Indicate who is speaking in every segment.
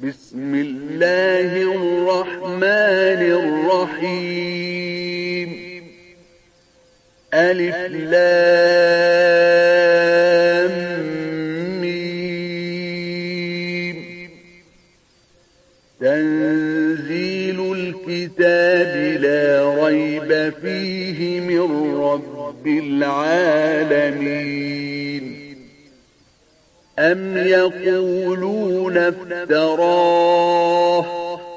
Speaker 1: بسم الله الرحمن الرحيم ألف لام ميم تنزيل الكتاب لا ريب فيه من رب العالمين أم يقولون افتراه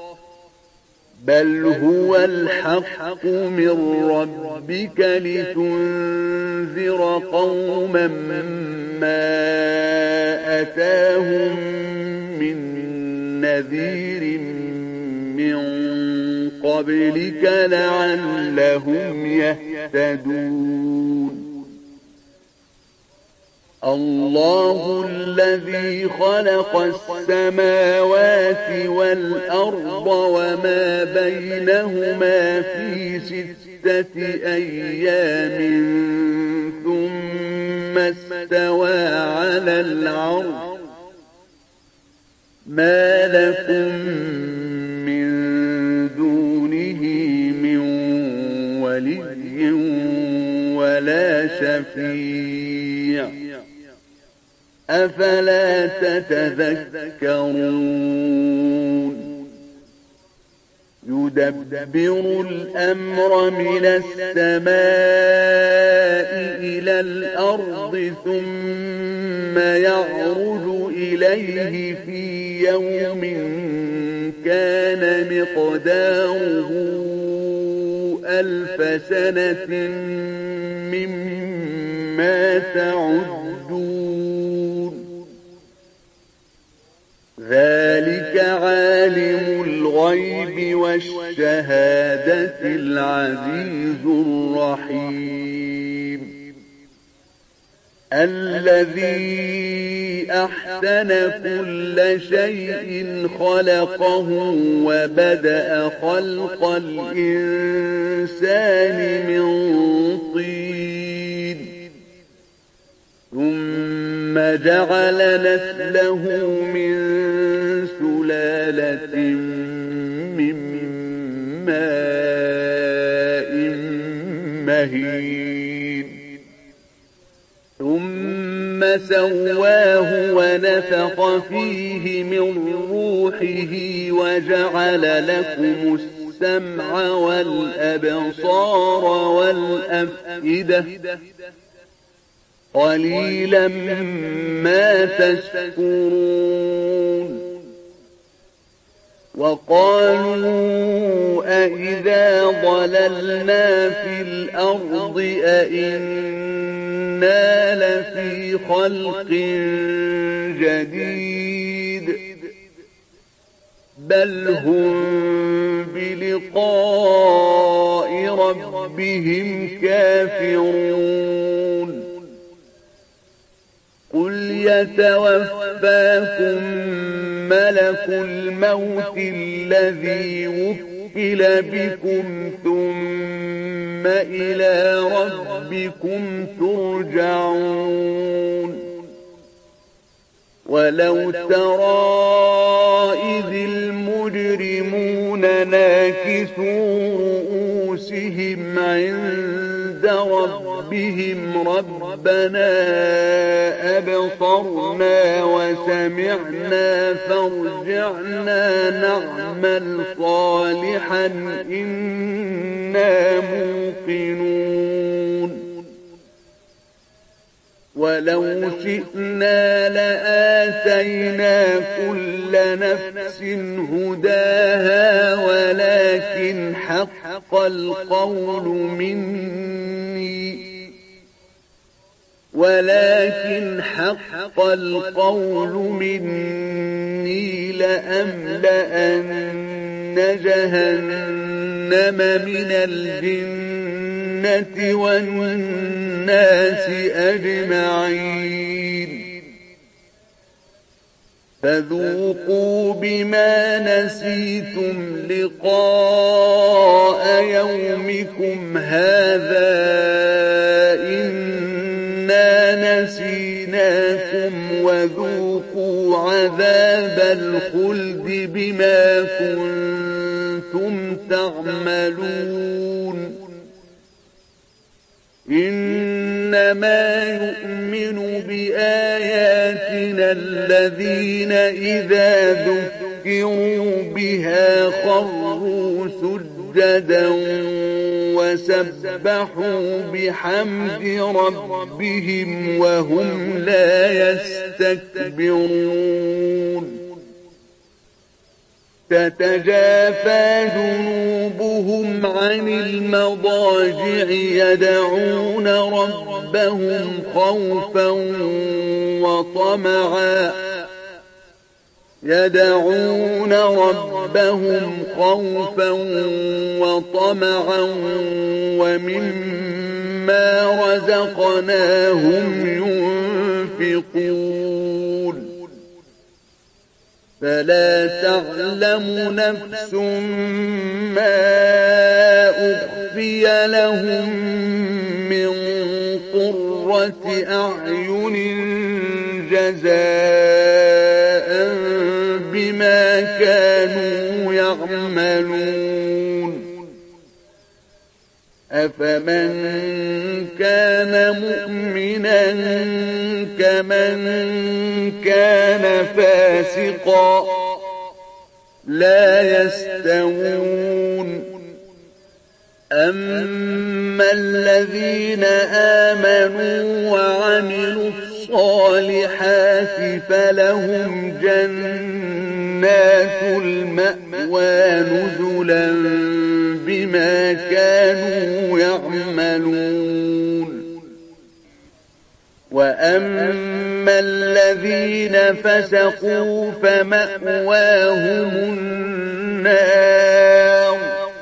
Speaker 1: بل هو الحق من ربك لتنذر قوما ما أتاهم من نذير من قبلك لعلهم يهتدون الله الذي خلق السماوات والأرض وما بينهما في 6 أيام ثم استوى على العرش ما لكم من دونه من ولي ولا شفيع أفلا تتذكرون يدبر الأمر من السماء إلى الأرض ثم يعرج إليه في يوم كان مقداره 1000 سنة مما تعدون ذلك عالم الغيب والشهادة العزيز الرحيم الذي أحسن كل شيء خلقه وبدأ خلق الإنسان من طين ثم جعل نسله من سلالة من ماء مهين ثم سواه ونفخ فيه من روحه وجعل لكم السمع والأبصار والأفئدة قليلا ما تشكرون وقالوا أئذا ضللنا في الأرض أئنا لفي خلق جديد بل هم بلقاء ربهم كافرون قل يتوفاكم ملك الموت الذي وكل بكم ثم إلى ربكم ترجعون ولو ترى إذ المجرمون ناكسوا رؤوسهم عند ربهم ربنا أبصرنا وسمعنا فارجعنا نعمل صالحا إنا موقنون ولو شئنا لآتينا كل نفس هداها ولكن حق القول مني لأملأن جهنم من الجنة والناس أجمعين فذوقوا بما نسيتم لقاء يومكم هذا إنا نسيناكم وذوقوا عذاب الخلد بما كنتم تعملون إنما يؤمن بآياتنا الذين إذا ذكروا بها خروا سجدا وسبحوا بحمد ربهم وهم لا يستكبرون تتجافى جنوبهم عن المضاجع يدعون ربهم خوفا وطمعا ومما رزقناهم ينفقون فلا تعلم نفس ما أخفي لهم من قرة أعين جزاء بما كانوا يعملون أفمن كان مؤمنا كمن كان فاسقا لا يستوون أما الذين آمنوا وعملوا الصالحات فلهم جنات المأوى نزلا بما كانوا يعملون وأما الذين فسقوا فمأواهم النار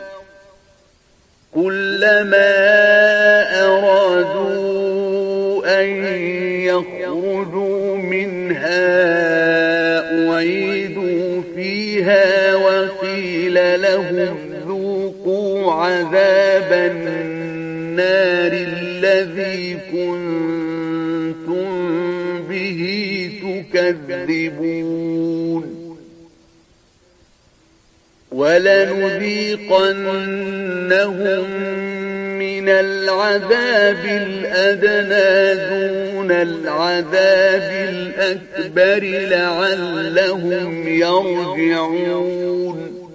Speaker 1: كلما أرادوا أن يخرجوا منها أعيدوا فيها وقيل لهم ذوقوا عذاب النار الذي كنتم به تكذبون ولنذيقنهم من العذاب الأدنى دون العذاب الأكبر لعلهم يرجعون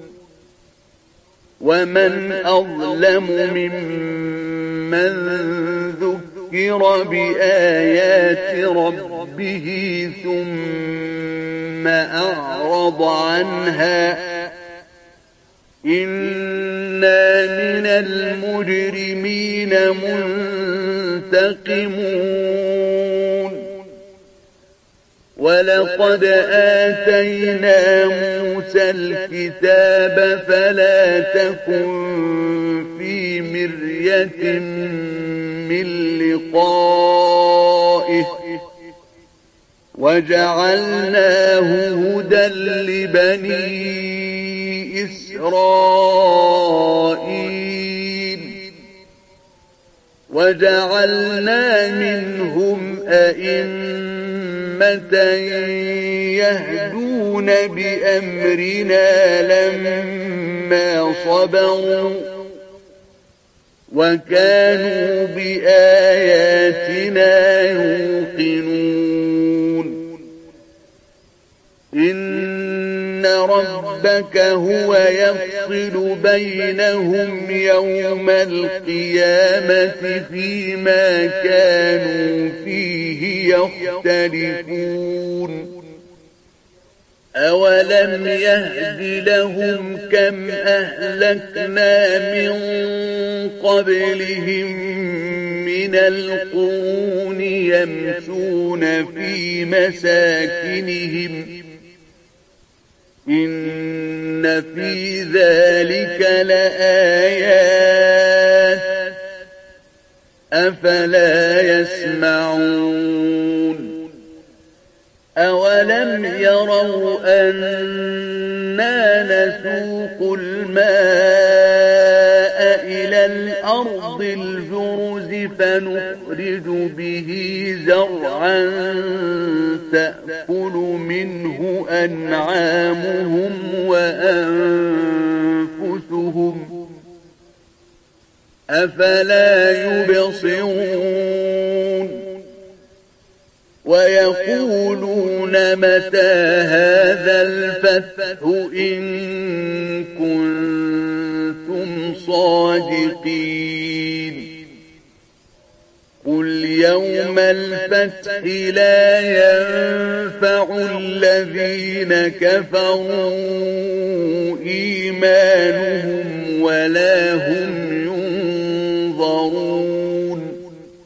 Speaker 1: ومن أظلم ممن ذكر بآيات ربه ثم أعرض عنها إنا من المجرمين منتقمون ولقد آتينا موسى الكتاب فلا تكن في مرية من لقائه وجعلناه هدى لبني إسرائيل وجعلنا منهم أئمة يهدون بأمرنا لما صبروا وكانوا بآياتنا يوقنون إن ربك هو يفصل بينهم يوم القيامة فيما كانوا فيه يختلفون أولم يهد لهم كم أهلكنا من قبلهم من القرون يمشون في مساكنهم إن في ذلك لآيات أفلا يسمعون أولم يروا أنا نسوق الماء إلى الأرض الجرز فنخرج به زرعا تأكل منه أنعامهم وأنفسهم أفلا يبصرون ويقولون متى هذا الفتح إن كنتم صادقين قل يوم الفتح لا ينفع الذين كفروا إيمانهم ولا هم ينظرون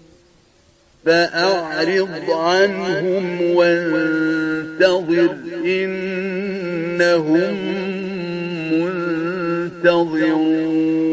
Speaker 1: فأعرض عنهم وانتظر إنهم منتظرون